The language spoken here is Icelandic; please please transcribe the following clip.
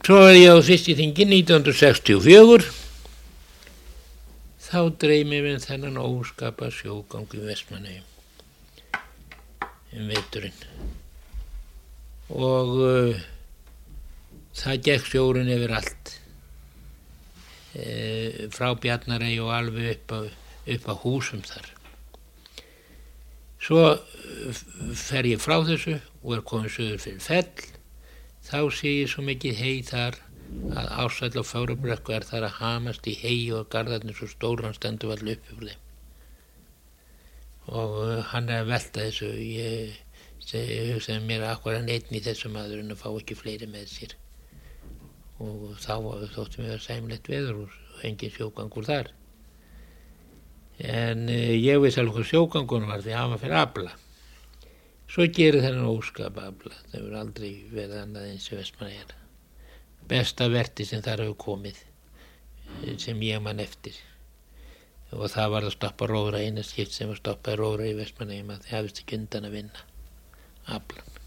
Svo var ég á fyrst í þingi 1964. Þá dreymir við þennan óskapa sjógang í Vestmannaeyjum veturinn. Og það gekk sjórinn yfir allt. Frá Bjarnarey og alveg upp á húsum þar. Svo fer ég frá þessu og komin suður fyrir Fell. Þá sé ég svo mikið hey þar að Ársæll og Fögrubrekku þar að hamast í hey og garðarnir svo stór, hann stendur allir upp yfir þeim. Og hann að velta þessu. Ég hugsaði mér að hvað hann einn í þessu maður en að fá ekki fleiri með sér. Og þá þótti mér sæmilegt veður og engin sjógangur þar. En ég vissi alveg hvað sjógangunum var því hann var fyrir afla. Svo gerir þennan óskapa afla. Það hefur aldrei verið annað eins í Vestmannaeyjar. Besta verti sem þar hefur komið, sem ég man eftir. Og það var að stoppa róðra, eina skipt sem var stoppað róðra í Vestmannaeyjum að þið hafist ekki undan að vinna aflan.